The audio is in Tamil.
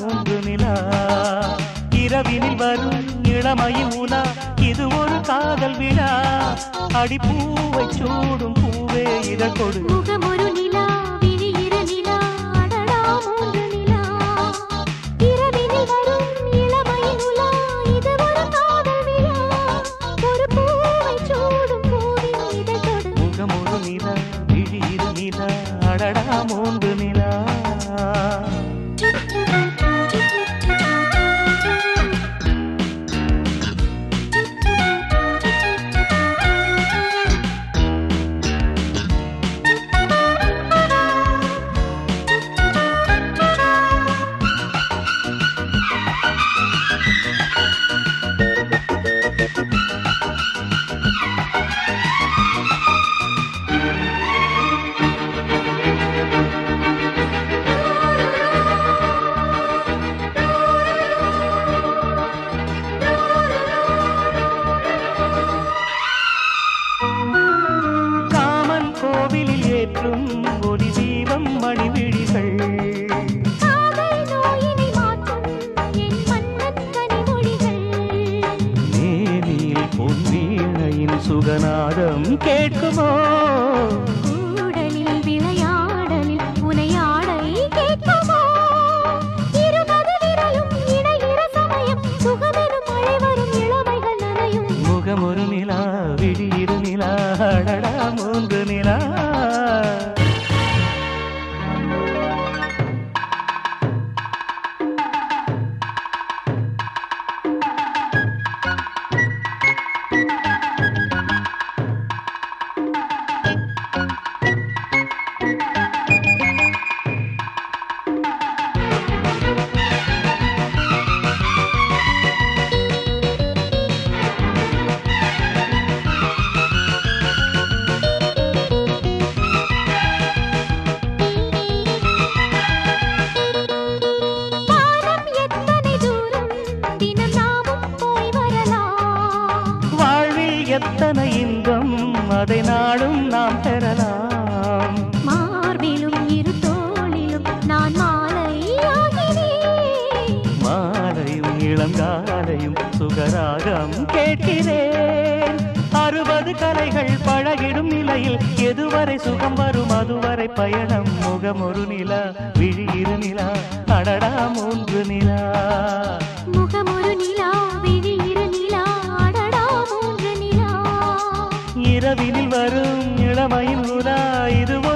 மூன்று நிலா இரவினில் வரும் இளமையின் உலா இது ஒரு காதல் விழா அடிப்பூவை சூடும் பூவே இதழ் கொடு முகமொரு நிலா விழியிற நிலா அடடா மூன்று நிலா இரவினில் வரும் இளமையின் உலா இது ஒரு காதல் விழா ஒரு பூவை சூடும் பூவின் இதழ் கொடு முகமொரு நிலா விழியிற நிலா அடடா மூன்று நிலா ஒளி தீபம் மணிவிழிகள் காதல் நோயினை மாற்றும் என் மன்னன் கனிமொழிகள் மேனியில் பொன்வீணையின் சுகநாதம் கேட்குமோ கூடலில் விளையாடலில் புனையாடை கேட்குமோ 20 விரலும் இணைகிற சமயம் சுகமெனும் மழை வரும் இளமைகள் நனையும் முகமொரு நிலா விழியிரு நிலா அடடா மூன்று நிலா எத்தனை இன்பம் அதை நாடும் நாம் பெறலாம் மார்பிலும் இரு தோளிலும் நான் மாலையாகிறேன் மாலையும் இளங்காலையும் சுகராகம் கேட்கிறேன் 60 கலைகள் பழகிடும் நிலையில் எதுவரை சுகம் வரும் அதுவரை பயணம் முகமொரு நிலா விழியிரு நிலா அடடா மூன்று நிலா முகமொரு நிலா விழியிரு நிலா அடடா மூன்று நிலா இரவினில் வரும் இளமையின் உலா இது